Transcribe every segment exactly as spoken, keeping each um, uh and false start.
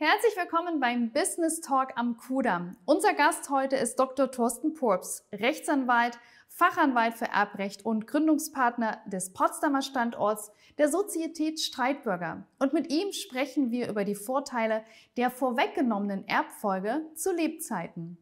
Herzlich willkommen beim Business Talk am Kudamm. Unser Gast heute ist Doktor Thorsten Purps, Rechtsanwalt, Fachanwalt für Erbrecht und Gründungspartner des Potsdamer Standorts der Sozietät Streitbürger. Und mit ihm sprechen wir über die Vorteile der vorweggenommenen Erbfolge zu Lebzeiten.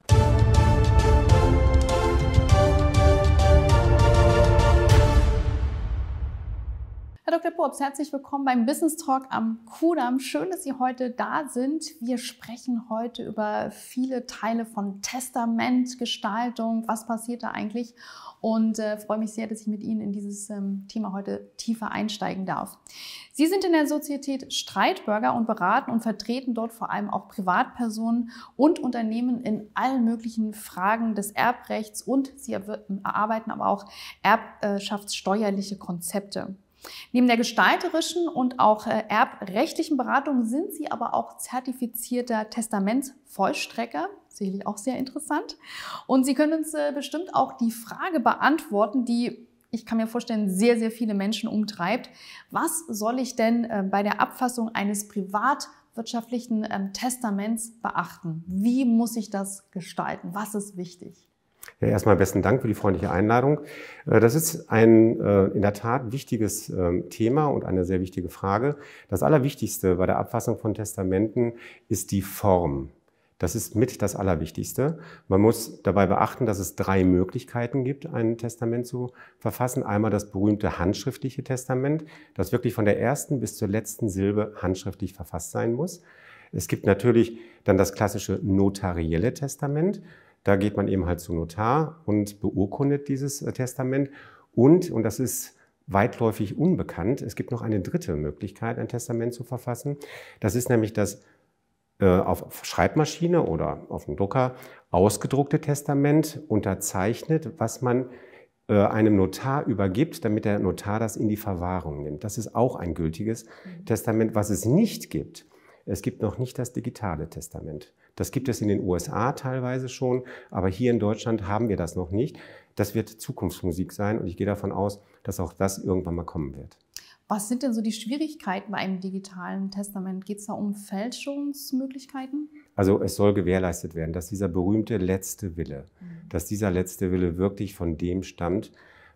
Herr Doktor Purps, herzlich willkommen beim Business Talk am Kudamm. Schön, dass Sie heute da sind. Wir sprechen heute über viele Teile von Testament, Gestaltung, was passiert da eigentlich? Und äh, freue mich sehr, dass ich mit Ihnen in dieses ähm, Thema heute tiefer einsteigen darf. Sie sind in der Sozietät Streitbürger und beraten und vertreten dort vor allem auch Privatpersonen und Unternehmen in allen möglichen Fragen des Erbrechts und Sie erarbeiten aber auch erbschaftssteuerliche Konzepte. Neben der gestalterischen und auch erbrechtlichen Beratung sind Sie aber auch zertifizierter Testamentsvollstrecker, sicherlich auch sehr interessant. Und Sie können uns bestimmt auch die Frage beantworten, die, ich kann mir vorstellen, sehr, sehr viele Menschen umtreibt. Was soll ich denn bei der Abfassung eines privatwirtschaftlichen Testaments beachten? Wie muss ich das gestalten? Was ist wichtig? Ja, erstmal besten Dank für die freundliche Einladung. Das ist ein in der Tat wichtiges Thema und eine sehr wichtige Frage. Das Allerwichtigste bei der Abfassung von Testamenten ist die Form. Das ist mit das Allerwichtigste. Man muss dabei beachten, dass es drei Möglichkeiten gibt, ein Testament zu verfassen. Einmal das berühmte handschriftliche Testament, das wirklich von der ersten bis zur letzten Silbe handschriftlich verfasst sein muss. Es gibt natürlich dann das klassische notarielle Testament. Da geht man eben halt zum Notar und beurkundet dieses Testament. Und, und das ist weitläufig unbekannt, es gibt noch eine dritte Möglichkeit, ein Testament zu verfassen. Das ist nämlich das äh, auf Schreibmaschine oder auf dem Drucker ausgedruckte Testament, unterzeichnet, was man äh, einem Notar übergibt, damit der Notar das in die Verwahrung nimmt. Das ist auch ein gültiges mhm. Testament. Was es nicht gibt, es gibt noch nicht das digitale Testament. Das gibt es in den U S A teilweise schon, aber hier in Deutschland haben wir das noch nicht. Das wird Zukunftsmusik sein und ich gehe davon aus, dass auch das irgendwann mal kommen wird. Was sind denn so die Schwierigkeiten bei einem digitalen Testament? Geht es da um Fälschungsmöglichkeiten? Also es soll gewährleistet werden, dass dieser berühmte letzte Wille, mhm. dass dieser letzte Wille wirklich von dem stammt,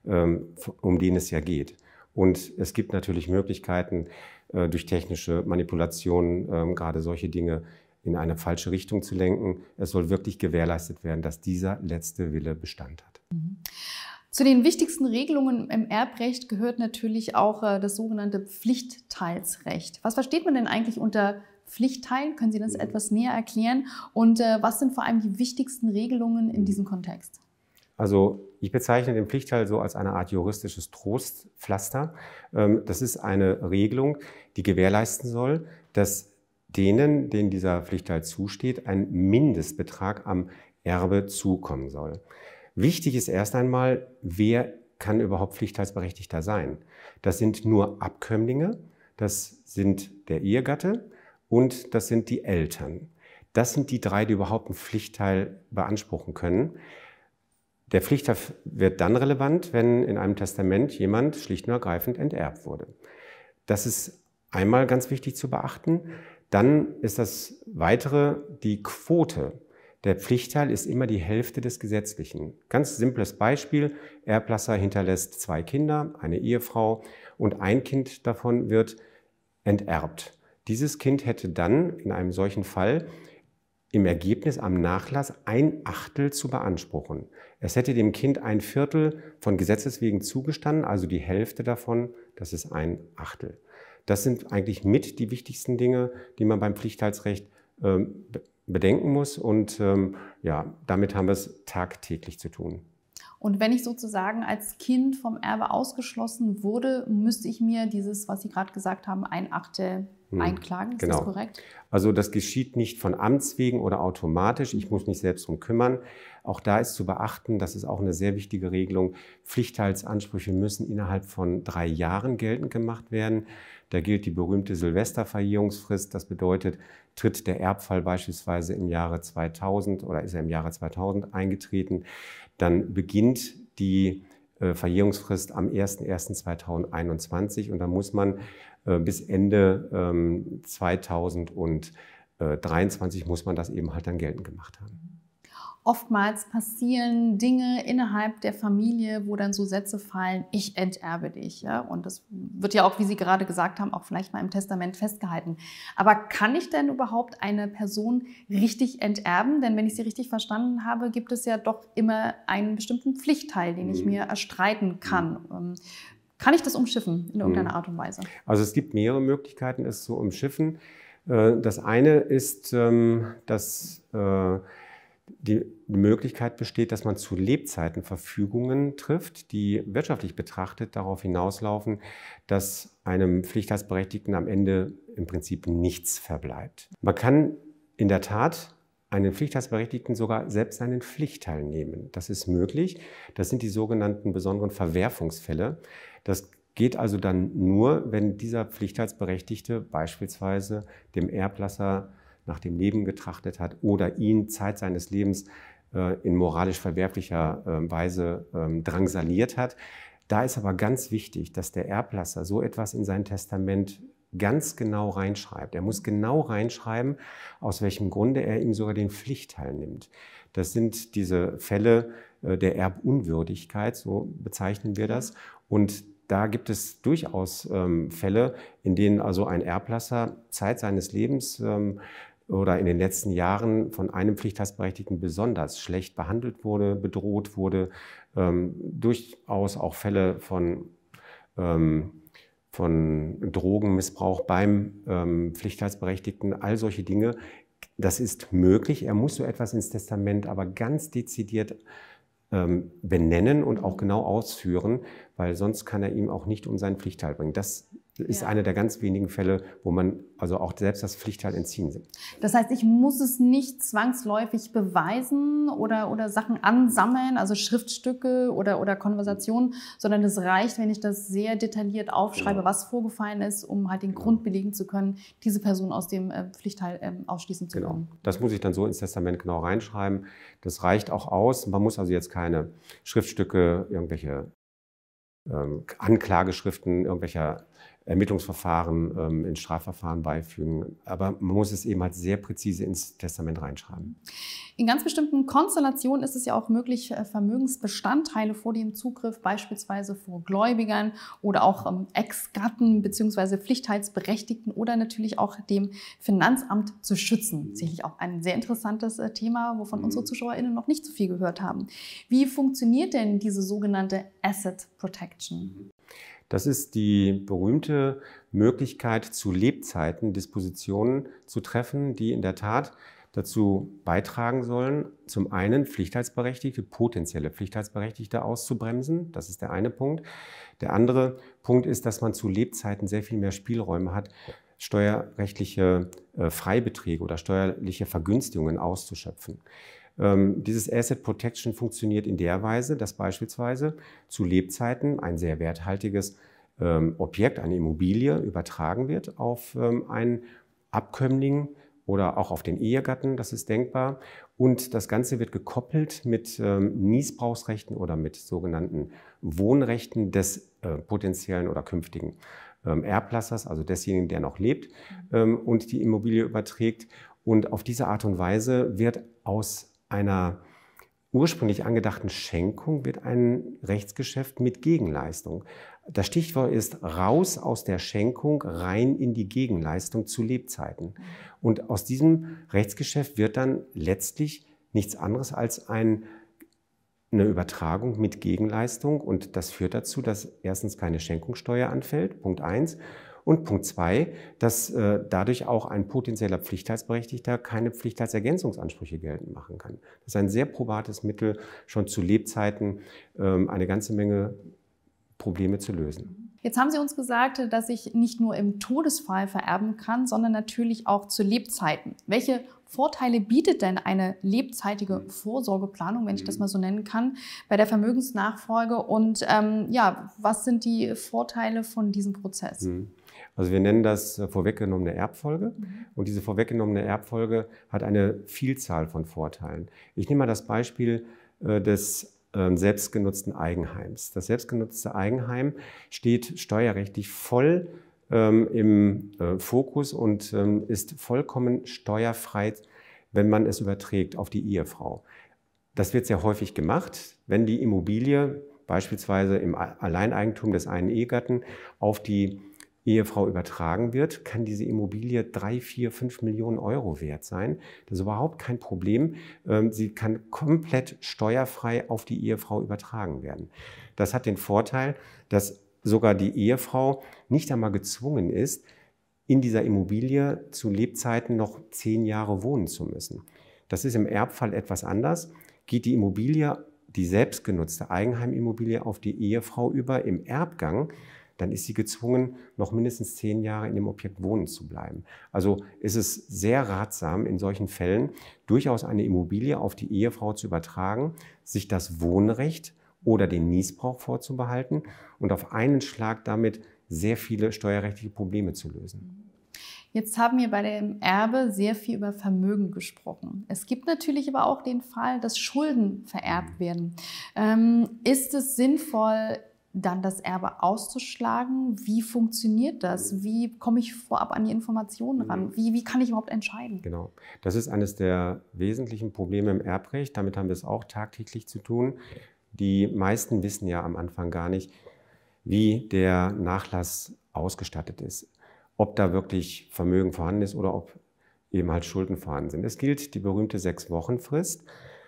um den es ja geht. Und es gibt natürlich Möglichkeiten, durch technische Manipulationen gerade solche Dinge in eine falsche Richtung zu lenken. Es soll wirklich gewährleistet werden, dass dieser letzte Wille Bestand hat. Mhm. Zu den wichtigsten Regelungen im Erbrecht gehört natürlich auch äh, das sogenannte Pflichtteilsrecht. Was versteht man denn eigentlich unter Pflichtteil? Können Sie das mhm. etwas näher erklären? Und äh, was sind vor allem die wichtigsten Regelungen in diesem Kontext? Also ich bezeichne den Pflichtteil so als eine Art juristisches Trostpflaster. Das ist eine Regelung, die gewährleisten soll, dass denen, denen dieser Pflichtteil zusteht, ein Mindestbetrag am Erbe zukommen soll. Wichtig ist erst einmal, wer kann überhaupt Pflichtteilsberechtigter sein? Das sind nur Abkömmlinge, das sind der Ehegatte und das sind die Eltern. Das sind die drei, die überhaupt einen Pflichtteil beanspruchen können. Der Pflichtteil wird dann relevant, wenn in einem Testament jemand schlicht und ergreifend enterbt wurde. Das ist einmal ganz wichtig zu beachten. Dann ist das Weitere die Quote. Der Pflichtteil ist immer die Hälfte des Gesetzlichen. Ganz simples Beispiel. Erblasser hinterlässt zwei Kinder, eine Ehefrau und ein Kind davon wird enterbt. Dieses Kind hätte dann in einem solchen Fall im Ergebnis am Nachlass ein Achtel zu beanspruchen. Es hätte dem Kind ein Viertel von Gesetzes wegen zugestanden, also die Hälfte davon, das ist ein Achtel. Das sind eigentlich mit die wichtigsten Dinge, die man beim Pflichtteilsrecht äh, bedenken muss und ähm, ja, damit haben wir es tagtäglich zu tun. Und wenn ich sozusagen als Kind vom Erbe ausgeschlossen wurde, müsste ich mir dieses, was Sie gerade gesagt haben, ein Achtel hm, einklagen. Ist genau. das korrekt? Also das geschieht nicht von Amts wegen oder automatisch. Ich muss mich selbst darum kümmern. Auch da ist zu beachten, das ist auch eine sehr wichtige Regelung, Pflichtteilsansprüche müssen innerhalb von drei Jahren geltend gemacht werden. Da gilt die berühmte Silvesterverjährungsfrist. Das bedeutet, tritt der Erbfall beispielsweise im Jahre zweitausend oder ist er im Jahre zweitausend eingetreten, dann beginnt die äh, Verjährungsfrist am ersten ersten zweitausendeinundzwanzig und dann muss man äh, bis Ende ähm, zweitausenddreiundzwanzig muss man das eben halt dann geltend gemacht haben. Oftmals passieren Dinge innerhalb der Familie, wo dann so Sätze fallen, ich enterbe dich. Ja? Und das wird ja auch, wie Sie gerade gesagt haben, auch vielleicht mal im Testament festgehalten. Aber kann ich denn überhaupt eine Person richtig enterben? Denn wenn ich Sie richtig verstanden habe, gibt es ja doch immer einen bestimmten Pflichtteil, den ich mir erstreiten kann. Kann ich das umschiffen in irgendeiner Art und Weise? Also es gibt mehrere Möglichkeiten, es zu umschiffen. Das eine ist, dass die Möglichkeit besteht, dass man zu Lebzeiten Verfügungen trifft, die wirtschaftlich betrachtet darauf hinauslaufen, dass einem Pflichtteilsberechtigten am Ende im Prinzip nichts verbleibt. Man kann in der Tat einen Pflichtteilsberechtigten sogar selbst einen Pflichtteil nehmen. Das ist möglich. Das sind die sogenannten besonderen Verwerfungsfälle. Das geht also dann nur, wenn dieser Pflichtteilsberechtigte beispielsweise dem Erblasser nach dem Leben getrachtet hat oder ihn Zeit seines Lebens äh, in moralisch verwerflicher äh, Weise äh, drangsaliert hat. Da ist aber ganz wichtig, dass der Erblasser so etwas in sein Testament ganz genau reinschreibt. Er muss genau reinschreiben, aus welchem Grunde er ihm sogar den Pflichtteil nimmt. Das sind diese Fälle äh, der Erbunwürdigkeit, so bezeichnen wir das. Und da gibt es durchaus ähm, Fälle, in denen also ein Erblasser Zeit seines Lebens ähm, oder in den letzten Jahren von einem Pflichtteilsberechtigten besonders schlecht behandelt wurde, bedroht wurde, ähm, durchaus auch Fälle von, ähm, von Drogenmissbrauch beim ähm, Pflichtteilsberechtigten, all solche Dinge. Das ist möglich. Er muss so etwas ins Testament aber ganz dezidiert ähm, benennen und auch genau ausführen, weil sonst kann er ihm auch nicht um seinen Pflichtteil bringen. Das ist ja einer der ganz wenigen Fälle, wo man also auch selbst das Pflichtteil entziehen will. Das heißt, ich muss es nicht zwangsläufig beweisen oder, oder Sachen ansammeln, also Schriftstücke oder, oder Konversationen, sondern es reicht, wenn ich das sehr detailliert aufschreibe, genau, was vorgefallen ist, um halt den genau. Grund belegen zu können, diese Person aus dem äh, Pflichtteil äh, ausschließen zu genau. können. Das muss ich dann so ins Testament genau reinschreiben. Das reicht auch aus. Man muss also jetzt keine Schriftstücke, irgendwelche ähm, Anklageschriften, irgendwelcher Ermittlungsverfahren ähm, in Strafverfahren beifügen. Aber man muss es eben halt sehr präzise ins Testament reinschreiben. In ganz bestimmten Konstellationen ist es ja auch möglich, Vermögensbestandteile vor dem Zugriff, beispielsweise vor Gläubigern oder auch ähm, Ex-Gatten bzw. Pflichtteilsberechtigten oder natürlich auch dem Finanzamt zu schützen. Sicherlich auch ein sehr interessantes äh, Thema, wovon unsere ZuschauerInnen noch nicht so viel gehört haben. Wie funktioniert denn diese sogenannte Asset Protection? Das ist die berühmte Möglichkeit, zu Lebzeiten Dispositionen zu treffen, die in der Tat dazu beitragen sollen, zum einen Pflichtteilsberechtigte, potenzielle Pflichtteilsberechtigte auszubremsen. Das ist der eine Punkt. Der andere Punkt ist, dass man zu Lebzeiten sehr viel mehr Spielräume hat, steuerrechtliche äh, Freibeträge oder steuerliche Vergünstigungen auszuschöpfen. Ähm, dieses Asset Protection funktioniert in der Weise, dass beispielsweise zu Lebzeiten ein sehr werthaltiges ähm, Objekt, eine Immobilie, übertragen wird auf ähm, einen Abkömmling oder auch auf den Ehegatten, das ist denkbar. Und das Ganze wird gekoppelt mit ähm, Niesbrauchsrechten oder mit sogenannten Wohnrechten des äh, potenziellen oder künftigen ähm, Erblassers, also desjenigen, der noch lebt ähm, und die Immobilie überträgt. Und auf diese Art und Weise wird aus einer ursprünglich angedachten Schenkung wird ein Rechtsgeschäft mit Gegenleistung. Das Stichwort ist raus aus der Schenkung, rein in die Gegenleistung zu Lebzeiten. Und aus diesem Rechtsgeschäft wird dann letztlich nichts anderes als ein, eine Übertragung mit Gegenleistung. Und das führt dazu, dass erstens keine Schenkungssteuer anfällt, Punkt eins. Und Punkt zwei, dass äh, dadurch auch ein potenzieller Pflichtteilsberechtigter keine Pflichtteilsergänzungsansprüche geltend machen kann. Das ist ein sehr probates Mittel, schon zu Lebzeiten ähm, eine ganze Menge Probleme zu lösen. Jetzt haben Sie uns gesagt, dass ich nicht nur im Todesfall vererben kann, sondern natürlich auch zu Lebzeiten. Welche Vorteile bietet denn eine lebzeitige Vorsorgeplanung, wenn ich das mal so nennen kann, bei der Vermögensnachfolge? Und ähm, ja, was sind die Vorteile von diesem Prozess? Also wir nennen das vorweggenommene Erbfolge. Und diese vorweggenommene Erbfolge hat eine Vielzahl von Vorteilen. Ich nehme mal das Beispiel äh, des selbstgenutzten Eigenheims. Das selbstgenutzte Eigenheim steht steuerrechtlich voll ähm, im äh, Fokus und ähm, ist vollkommen steuerfrei, wenn man es überträgt auf die Ehefrau. Das wird sehr häufig gemacht, wenn die Immobilie beispielsweise im Alleineigentum des einen Ehegatten auf die Ehefrau übertragen wird, kann diese Immobilie drei, vier, fünf Millionen Euro wert sein. Das ist überhaupt kein Problem. Sie kann komplett steuerfrei auf die Ehefrau übertragen werden. Das hat den Vorteil, dass sogar die Ehefrau nicht einmal gezwungen ist, in dieser Immobilie zu Lebzeiten noch zehn Jahre wohnen zu müssen. Das ist im Erbfall etwas anders. Geht die Immobilie, die selbstgenutzte Eigenheimimmobilie, auf die Ehefrau über im Erbgang, dann ist sie gezwungen, noch mindestens zehn Jahre in dem Objekt wohnen zu bleiben. Also ist es sehr ratsam, in solchen Fällen durchaus eine Immobilie auf die Ehefrau zu übertragen, sich das Wohnrecht oder den Niesbrauch vorzubehalten und auf einen Schlag damit sehr viele steuerrechtliche Probleme zu lösen. Jetzt haben wir bei dem Erbe sehr viel über Vermögen gesprochen. Es gibt natürlich aber auch den Fall, dass Schulden vererbt werden. Ähm, ist es sinnvoll, dann das Erbe auszuschlagen? Wie funktioniert das? Wie komme ich vorab an die Informationen ran? Wie, wie kann ich überhaupt entscheiden? Genau, das ist eines der wesentlichen Probleme im Erbrecht. Damit haben wir es auch tagtäglich zu tun. Die meisten wissen ja am Anfang gar nicht, wie der Nachlass ausgestattet ist. Ob da wirklich Vermögen vorhanden ist oder ob eben halt Schulden vorhanden sind. Es gilt die berühmte Sechs-Wochen-Frist,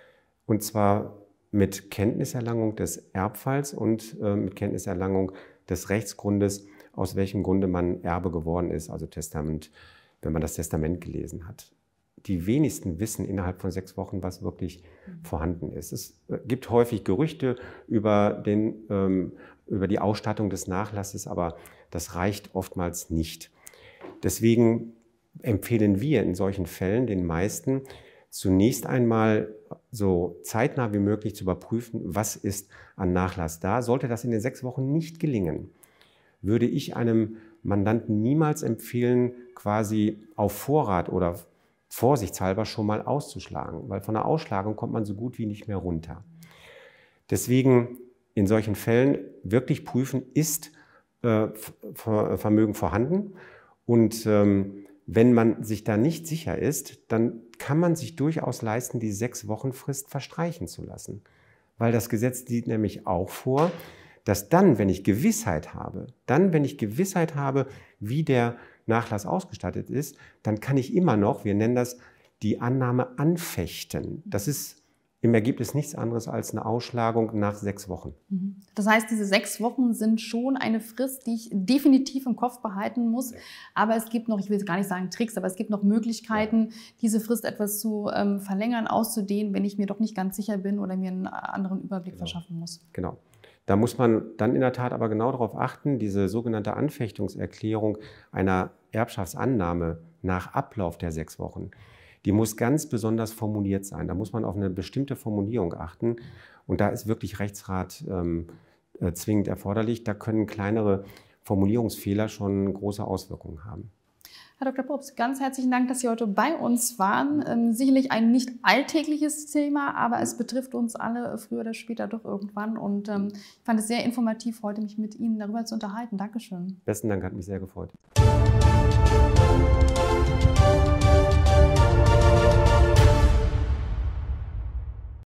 und zwar mit Kenntniserlangung des Erbfalls und äh, mit Kenntniserlangung des Rechtsgrundes, aus welchem Grunde man Erbe geworden ist, also Testament, wenn man das Testament gelesen hat. Die wenigsten wissen innerhalb von sechs Wochen, was wirklich mhm. vorhanden ist. Es gibt häufig Gerüchte über, den, ähm, über die Ausstattung des Nachlasses, aber das reicht oftmals nicht. Deswegen empfehlen wir in solchen Fällen den meisten, zunächst einmal so zeitnah wie möglich zu überprüfen, was ist an Nachlass da. Sollte das in den sechs Wochen nicht gelingen, würde ich einem Mandanten niemals empfehlen, quasi auf Vorrat oder vorsichtshalber schon mal auszuschlagen, weil von der Ausschlagung kommt man so gut wie nicht mehr runter. Deswegen in solchen Fällen wirklich prüfen, ist äh, Vermögen vorhanden, und ähm, wenn man sich da nicht sicher ist, dann kann man sich durchaus leisten, die Sechs-Wochen-Frist verstreichen zu lassen. Weil das Gesetz sieht nämlich auch vor, dass dann, wenn ich Gewissheit habe, dann, wenn ich Gewissheit habe, wie der Nachlass ausgestattet ist, dann kann ich immer noch, wir nennen das, die Annahme anfechten. Das ist im Ergebnis nichts anderes als eine Ausschlagung nach sechs Wochen. Das heißt, diese sechs Wochen sind schon eine Frist, die ich definitiv im Kopf behalten muss. Aber es gibt noch, ich will gar nicht sagen Tricks, aber es gibt noch Möglichkeiten, diese Frist etwas zu ähm, verlängern, auszudehnen, wenn ich mir doch nicht ganz sicher bin oder mir einen anderen Überblick genau. verschaffen muss. Genau. Da muss man dann in der Tat aber genau darauf achten, diese sogenannte Anfechtungserklärung einer Erbschaftsannahme nach Ablauf der sechs Wochen, die muss ganz besonders formuliert sein. Da muss man auf eine bestimmte Formulierung achten. Und da ist wirklich Rechtsrat ähm, äh, zwingend erforderlich. Da können kleinere Formulierungsfehler schon große Auswirkungen haben. Herr Doktor Probst, ganz herzlichen Dank, dass Sie heute bei uns waren. Ähm, sicherlich ein nicht alltägliches Thema, aber es betrifft uns alle früher oder später doch irgendwann. Und ähm, ich fand es sehr informativ, heute mich mit Ihnen darüber zu unterhalten. Dankeschön. Besten Dank, hat mich sehr gefreut.